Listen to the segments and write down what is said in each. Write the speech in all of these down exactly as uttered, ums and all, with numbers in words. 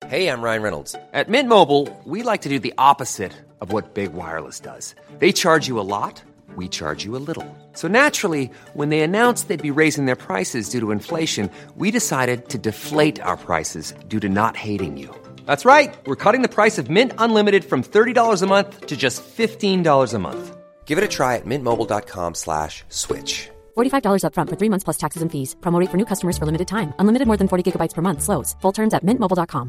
Hey, I'm Ryan Reynolds. At Mint Mobile, we like to do the opposite of what Big Wireless does. They charge you a lot, we charge you a little. So naturally, when they announced they'd be raising their prices due to inflation, we decided to deflate our prices due to not hating you. That's right. We're cutting the price of Mint Unlimited from thirty dollars a month to just fifteen dollars a month. Give it a try at mintmobile.com slash switch. forty-five dollars up front for three months plus taxes and fees. Promo rate for new customers for limited time. Unlimited more than forty gigabytes per month. Slows full terms at mint mobile dot com.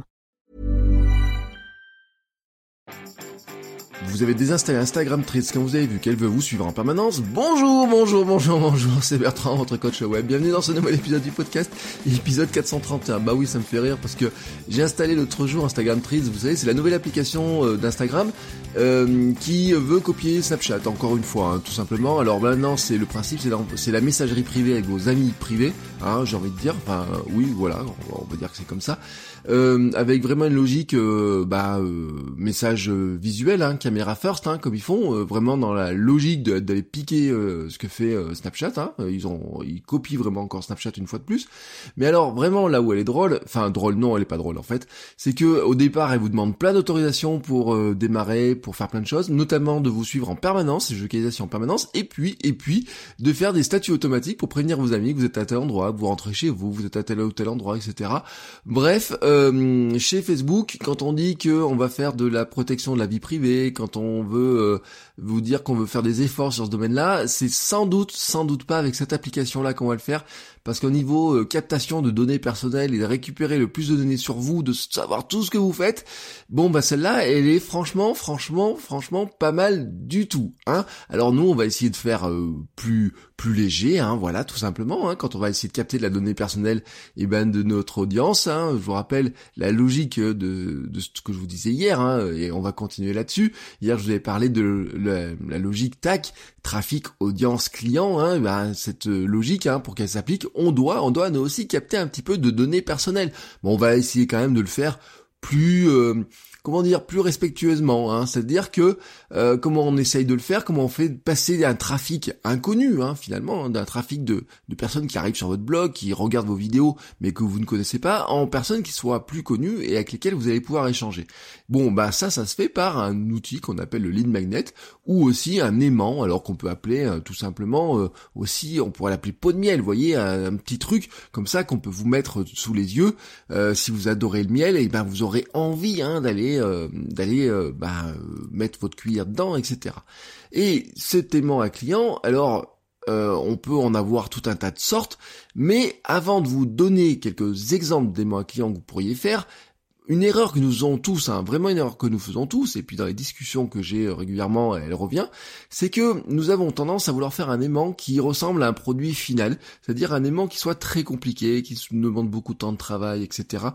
Vous avez désinstallé Instagram Threads quand vous avez vu qu'elle veut vous suivre en permanence. Bonjour, bonjour, bonjour, bonjour, c'est Bertrand, votre coach web. Bienvenue dans ce nouvel épisode du podcast, épisode quatre cent trente et un. Bah oui, ça me fait rire parce que j'ai installé l'autre jour Instagram Threads. Vous savez, c'est la nouvelle application euh, d'Instagram euh, qui veut copier Snapchat, encore une fois, hein, tout simplement. Alors maintenant, c'est le principe, c'est la, c'est la messagerie privée avec vos amis privés, hein, j'ai envie de dire. Enfin, euh, oui, voilà, on, on va dire que c'est comme ça. Euh, avec vraiment une logique, euh, bah, euh, message euh, visuel, hein, caméra first, hein, comme ils font, euh, vraiment dans la logique de, d'aller piquer euh, ce que fait euh, Snapchat. Hein, ils ont, ils copient vraiment encore Snapchat une fois de plus. Mais alors vraiment là où elle est drôle, enfin drôle, non, elle est pas drôle en fait, c'est que au départ, elle vous demande plein d'autorisations pour euh, démarrer, pour faire plein de choses, notamment de vous suivre en permanence, les localisations en permanence, et puis, et puis de faire des statuts automatiques pour prévenir vos amis que vous êtes à tel endroit, que vous rentrez chez vous, vous êtes à tel ou tel endroit, et cetera. Bref. Euh, Euh, chez Facebook, quand on dit que on va faire de la protection de la vie privée, quand on veut euh, vous dire qu'on veut faire des efforts sur ce domaine-là, c'est sans doute, sans doute pas avec cette application-là qu'on va le faire, parce qu'au niveau euh, captation de données personnelles et de récupérer le plus de données sur vous, de savoir tout ce que vous faites, bon bah celle-là, elle est franchement, franchement, franchement pas mal du tout, hein. Alors nous, on va essayer de faire euh, plus, plus léger, hein, voilà, tout simplement, hein, quand on va essayer de capter de la donnée personnelle, et ben de notre audience, hein. Je vous rappelle la logique de, de ce que je vous disais hier, hein, et on va continuer là-dessus. Hier, je vous avais parlé de la, la logique T A C, trafic, audience, client, hein, ben, cette logique, hein, pour qu'elle s'applique, on doit, on doit nous aussi capter un petit peu de données personnelles. Bon, on va essayer quand même de le faire plus, euh, comment dire, plus respectueusement, hein, c'est-à-dire que euh, comment on essaye de le faire, comment on fait passer un trafic inconnu, hein, finalement, hein, d'un trafic de, de personnes qui arrivent sur votre blog, qui regardent vos vidéos, mais que vous ne connaissez pas, en personnes qui soient plus connues et avec lesquelles vous allez pouvoir échanger. Bon, bah ça, ça se fait par un outil qu'on appelle le lead magnet, ou aussi un aimant, alors qu'on peut appeler euh, tout simplement euh, aussi, on pourrait l'appeler pot de miel, vous voyez, un, un petit truc comme ça qu'on peut vous mettre sous les yeux. Euh, si vous adorez le miel, et ben vous aurez envie, hein, d'aller euh, d'aller euh, bah, euh, mettre votre cuillère dedans, et cetera. Et cet aimant à client, alors euh, on peut en avoir tout un tas de sortes, mais avant de vous donner quelques exemples d'aimants à client que vous pourriez faire, une erreur que nous faisons tous, hein, vraiment une erreur que nous faisons tous, et puis dans les discussions que j'ai régulièrement, elle revient, c'est que nous avons tendance à vouloir faire un aimant qui ressemble à un produit final, c'est-à-dire un aimant qui soit très compliqué, qui nous demande beaucoup de temps de travail, et cetera.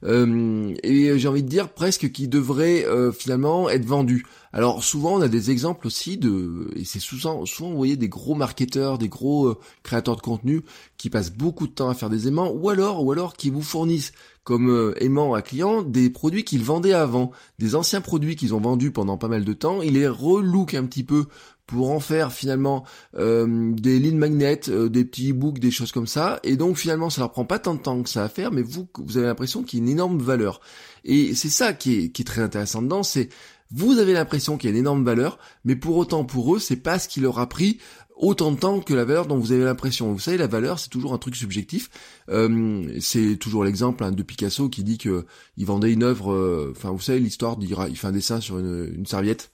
Euh, et j'ai envie de dire presque qui devrait euh, finalement être vendu. Alors souvent on a des exemples aussi de, et c'est souvent, souvent vous voyez des gros marketeurs, des gros euh, créateurs de contenu qui passent beaucoup de temps à faire des aimants, ou alors, ou alors qui vous fournissent comme euh, aimant à client des produits qu'ils vendaient avant, des anciens produits qu'ils ont vendus pendant pas mal de temps, ils les relookent un petit peu pour en faire finalement euh, des lead magnets, euh, des petits e-books, des choses comme ça, et donc finalement ça leur prend pas tant de temps que ça à faire, mais vous, vous avez l'impression qu'il y a une énorme valeur. Et c'est ça qui est, qui est très intéressant dedans, c'est vous avez l'impression qu'il y a une énorme valeur, mais pour autant pour eux, c'est pas ce qui leur a pris autant de temps que la valeur dont vous avez l'impression. Vous savez, la valeur, c'est toujours un truc subjectif. Euh, c'est toujours l'exemple, hein, de Picasso qui dit que il vendait une œuvre, euh, enfin vous savez l'histoire, il, il fait un dessin sur une, une serviette.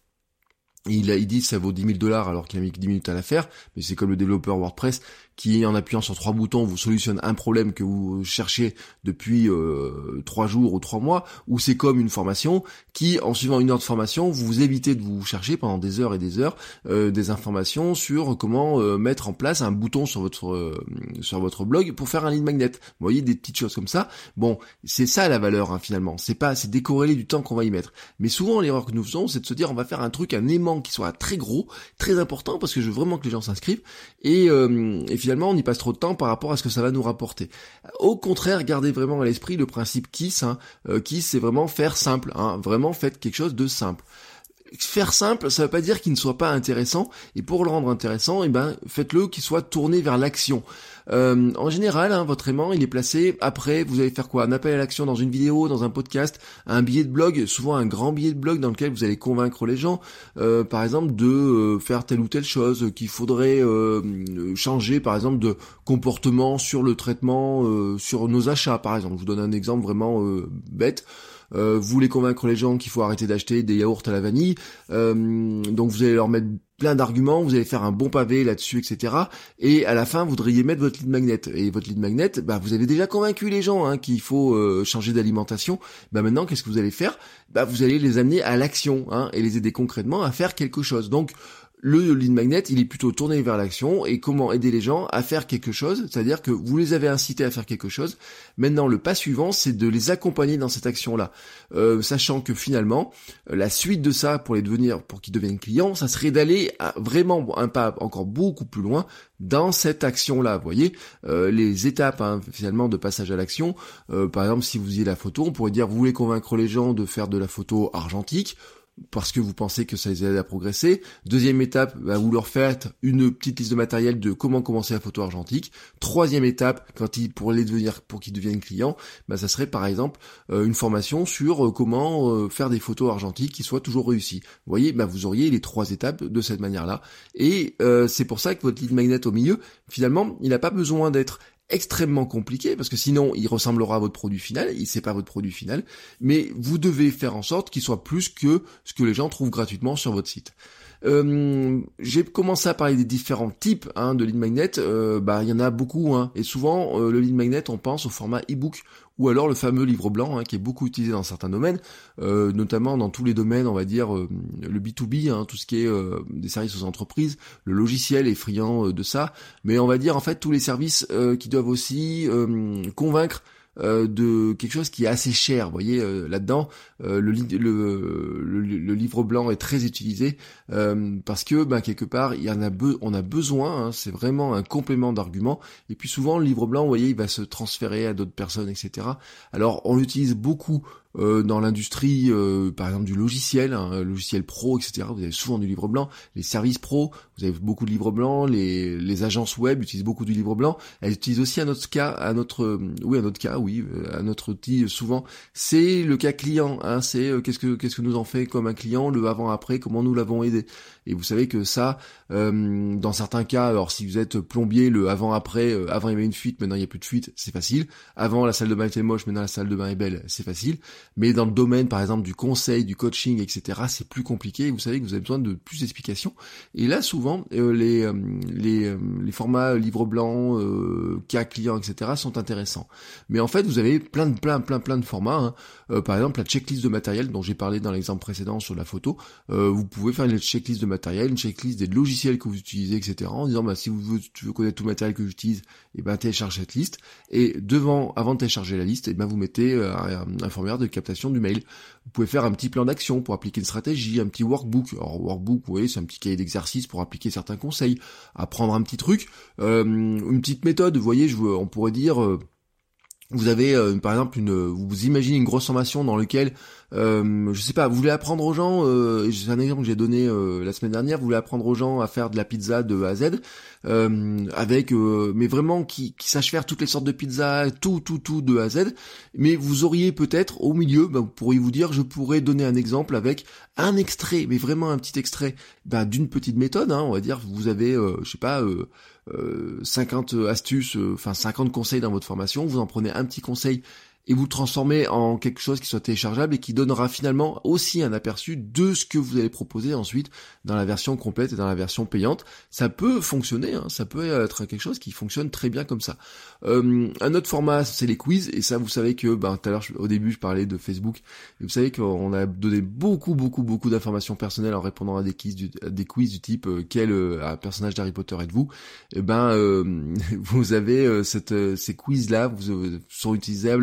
Il, il dit que ça vaut dix mille dollars alors qu'il a mis que dix minutes à la faire, mais c'est comme le développeur WordPress qui, en appuyant sur trois boutons, vous solutionne un problème que vous cherchez depuis euh, trois jours ou trois mois, ou c'est comme une formation qui, en suivant une heure de formation, vous, vous évitez de vous chercher pendant des heures et des heures euh, des informations sur comment euh, mettre en place un bouton sur votre euh, sur votre blog pour faire un lead magnet. Vous voyez, des petites choses comme ça. Bon, c'est ça la valeur, hein, finalement. C'est pas, c'est décorrélé du temps qu'on va y mettre. Mais souvent, l'erreur que nous faisons, c'est de se dire, on va faire un truc, un aimant qui soit très gros, très important, parce que je veux vraiment que les gens s'inscrivent, et, euh, et finalement on y passe trop de temps par rapport à ce que ça va nous rapporter. Au contraire, gardez vraiment à l'esprit le principe KISS, hein. euh, KISS, c'est vraiment faire simple, hein. Vraiment faites quelque chose de simple. faire simple, ça veut pas dire qu'il ne soit pas intéressant, et pour le rendre intéressant, eh ben, faites-le qu'il soit tourné vers l'action. Euh, en général, hein, votre aimant, il est placé après, vous allez faire quoi? Un appel à l'action dans une vidéo, dans un podcast, un billet de blog, souvent un grand billet de blog dans lequel vous allez convaincre les gens, euh, par exemple, de euh, faire telle ou telle chose, qu'il faudrait euh, changer, par exemple, de comportement sur le traitement, euh, sur nos achats, par exemple. Je vous donne un exemple vraiment euh, bête. Euh, vous voulez convaincre les gens qu'il faut arrêter d'acheter des yaourts à la vanille, euh, donc vous allez leur mettre plein d'arguments, vous allez faire un bon pavé là-dessus, et cetera. Et à la fin, vous voudriez mettre votre lead magnet. Et votre lead magnet, bah, vous avez déjà convaincu les gens hein, qu'il faut euh, changer d'alimentation. Bah maintenant, qu'est-ce que vous allez faire? Bah vous allez les amener à l'action hein, et les aider concrètement à faire quelque chose. Donc le lead magnet, il est plutôt tourné vers l'action et comment aider les gens à faire quelque chose, c'est-à-dire que vous les avez incités à faire quelque chose. Maintenant, le pas suivant, c'est de les accompagner dans cette action-là, euh, sachant que finalement, la suite de ça pour les devenir, pour qu'ils deviennent clients, ça serait d'aller à vraiment un pas encore beaucoup plus loin dans cette action-là. Vous voyez, euh, les étapes hein, finalement de passage à l'action. Euh, par exemple, si vous faisiez la photo, on pourrait dire vous voulez convaincre les gens de faire de la photo argentique, parce que vous pensez que ça les aide à progresser. Deuxième étape, bah, vous leur faites une petite liste de matériel de comment commencer la photo argentique. Troisième étape, quand ils, pour les devenir, pour qu'ils deviennent clients, bah, ça serait par exemple euh, une formation sur euh, comment euh, faire des photos argentiques qui soient toujours réussies. Vous voyez, bah, vous auriez les trois étapes de cette manière-là. Et euh, c'est pour ça que votre lead magnet au milieu, finalement, il n'a pas besoin d'être extrêmement compliqué parce que sinon il ressemblera à votre produit final, il c'est pas votre produit final, mais vous devez faire en sorte qu'il soit plus que ce que les gens trouvent gratuitement sur votre site. Euh, j'ai commencé à parler des différents types hein, de lead magnet, euh, bah il y en a beaucoup hein, et souvent euh, le lead magnet on pense au format e-book ou alors le fameux livre blanc hein, qui est beaucoup utilisé dans certains domaines, euh, notamment dans tous les domaines on va dire euh, le B deux B, hein, tout ce qui est euh, des services aux entreprises, le logiciel est friand euh, de ça, mais on va dire en fait tous les services euh, qui doivent aussi euh, convaincre Euh, de quelque chose qui est assez cher, vous voyez euh, là-dedans euh, le, li- le, le, le livre blanc est très utilisé euh, parce que ben quelque part il y en a be- on a besoin, hein, c'est vraiment un complément d'argument et puis souvent le livre blanc vous voyez il va se transférer à d'autres personnes et cetera. Alors on l'utilise beaucoup Euh, dans l'industrie, euh, par exemple du logiciel, hein, logiciel pro, et cetera. Vous avez souvent du livre blanc. Les services pro, vous avez beaucoup de livres blancs. Les, les agences web utilisent beaucoup du livre blanc. Elles utilisent aussi un autre cas, un autre, euh, oui, un autre cas, oui, euh, un autre outil. Euh, souvent, c'est le cas client. Hein, c'est euh, qu'est-ce que qu'est-ce que nous en fait comme un client, le avant-après, comment nous l'avons aidé. Et vous savez que ça, euh, dans certains cas, alors si vous êtes plombier, le avant-après, euh, avant il y avait une fuite, maintenant il n'y a plus de fuite, c'est facile. Avant la salle de bain était moche, maintenant la salle de bain est belle, c'est facile. Mais dans le domaine, par exemple, du conseil, du coaching, et cetera, c'est plus compliqué. Vous savez que vous avez besoin de plus d'explications. Et là, souvent, euh, les, euh, les, euh, les formats livre blanc, euh, cas client, et cetera, sont intéressants. Mais en fait, vous avez plein de plein plein plein de formats. Hein. Euh, par exemple, la checklist de matériel dont j'ai parlé dans l'exemple précédent sur la photo. Euh, vous pouvez faire une checklist de matériel, une checklist des logiciels que vous utilisez, et cetera. En disant, bah, si vous veux, tu veux connaître tout le matériel que j'utilise, et ben télécharge cette liste. Et devant, avant de télécharger la liste, et ben vous mettez euh, un, un formulaire de captation du mail. Vous pouvez faire un petit plan d'action pour appliquer une stratégie, un petit workbook. Alors workbook, vous voyez, c'est un petit cahier d'exercice pour appliquer certains conseils, apprendre un petit truc, euh, une petite méthode. Vous voyez, je, on pourrait dire. Euh, Vous avez euh, par exemple une, vous imaginez une grosse formation dans laquelle, euh, je sais pas, vous voulez apprendre aux gens, euh, c'est un exemple que j'ai donné euh, la semaine dernière, vous voulez apprendre aux gens à faire de la pizza de A à Z, euh, avec, euh, mais vraiment qui, qui sache faire toutes les sortes de pizzas, tout, tout, tout de A à Z, mais vous auriez peut-être au milieu, bah, vous pourriez vous dire, je pourrais donner un exemple avec un extrait, mais vraiment un petit extrait, bah, d'une petite méthode, hein, on va dire, vous avez, euh, je sais pas. Euh, Euh, cinquante astuces, euh, enfin cinquante conseils dans votre formation, vous en prenez un petit conseil et vous le transformez en quelque chose qui soit téléchargeable et qui donnera finalement aussi un aperçu de ce que vous allez proposer ensuite dans la version complète et dans la version payante. Ça peut fonctionner, hein, ça peut être quelque chose qui fonctionne très bien comme ça. Euh, un autre format, c'est les quiz, et ça vous savez que, ben, tout à l'heure, au début, je parlais de Facebook, et vous savez qu'on a donné beaucoup, beaucoup, beaucoup d'informations personnelles en répondant à des quiz du, à des quiz du type euh, quel euh, personnage d'Harry Potter êtes-vous? Et ben, euh, vous avez euh, cette, euh, ces quiz-là, vous euh, sont utilisables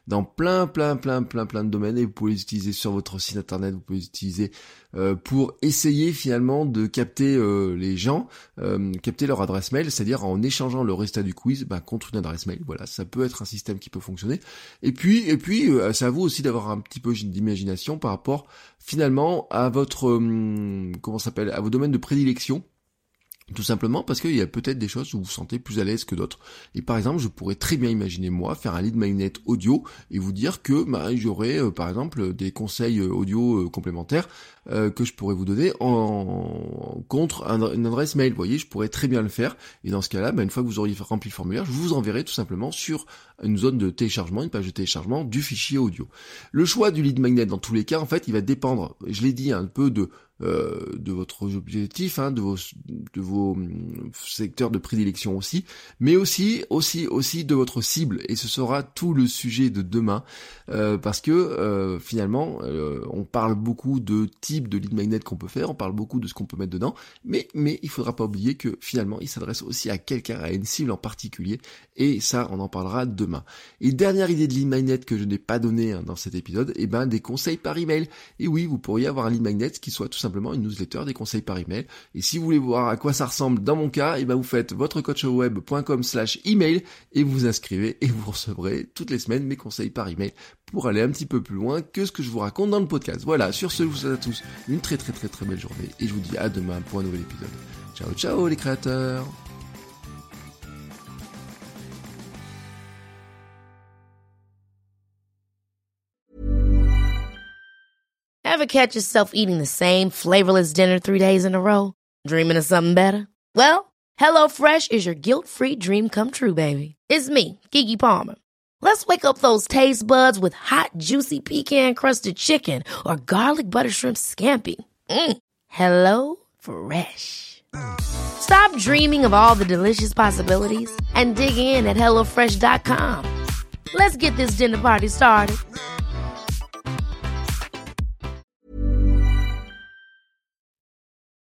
dans plein, plein, plein, plein, plein de domaines et vous pouvez les utiliser sur votre site internet, vous pouvez les utiliser euh, pour essayer finalement de capter euh, les gens, euh, capter leur adresse mail, c'est-à-dire en échangeant le résultat du quiz bah, contre une adresse mail. Voilà, ça peut être un système qui peut fonctionner. Et puis, et puis, euh, c'est à vous aussi d'avoir un petit peu d'imagination par rapport finalement à votre, euh, comment ça s'appelle, à vos domaines de prédilection. Tout simplement parce qu'il y a peut-être des choses où vous vous sentez plus à l'aise que d'autres. Et par exemple, je pourrais très bien imaginer moi faire un lead magnet audio et vous dire que bah, j'aurais euh, par exemple des conseils audio euh, complémentaires euh, que je pourrais vous donner en, en contre un, une adresse mail. Vous voyez, je pourrais très bien le faire. Et dans ce cas-là, bah, une fois que vous auriez rempli le formulaire, je vous enverrai tout simplement sur une zone de téléchargement, une page de téléchargement du fichier audio. Le choix du lead magnet dans tous les cas, en fait, il va dépendre, je l'ai dit, un peu de Euh, de votre objectif, hein, de vos de vos secteurs de prédilection aussi, mais aussi aussi aussi de votre cible, et ce sera tout le sujet de demain euh, parce que euh, finalement euh, on parle beaucoup de types de lead magnet qu'on peut faire, on parle beaucoup de ce qu'on peut mettre dedans, mais mais il faudra pas oublier que finalement il s'adresse aussi à quelqu'un, à une cible en particulier, et ça on en parlera demain. Et dernière idée de lead magnet que je n'ai pas donnée hein, dans cet épisode, et eh ben des conseils par email. Et oui, vous pourriez avoir un lead magnet qui soit tout simplement simplement une newsletter, des conseils par email. Et si vous voulez voir à quoi ça ressemble dans mon cas, et ben vous faites votrecoachweb point com slash email et vous vous inscrivez et vous recevrez toutes les semaines mes conseils par email pour aller un petit peu plus loin que ce que je vous raconte dans le podcast. Voilà, sur ce, je vous souhaite à tous une très très très très belle journée et je vous dis à demain pour un nouvel épisode. Ciao ciao les créateurs. Ever catch yourself eating the same flavorless dinner three days in a row? Dreaming of something better? Well, HelloFresh is your guilt-free dream come true, baby. It's me, Keke Palmer. Let's wake up those taste buds with hot, juicy pecan-crusted chicken or garlic butter shrimp scampi. Mm. Hello Fresh. Stop dreaming of all the delicious possibilities and dig in at hello fresh dot com. Let's get this dinner party started.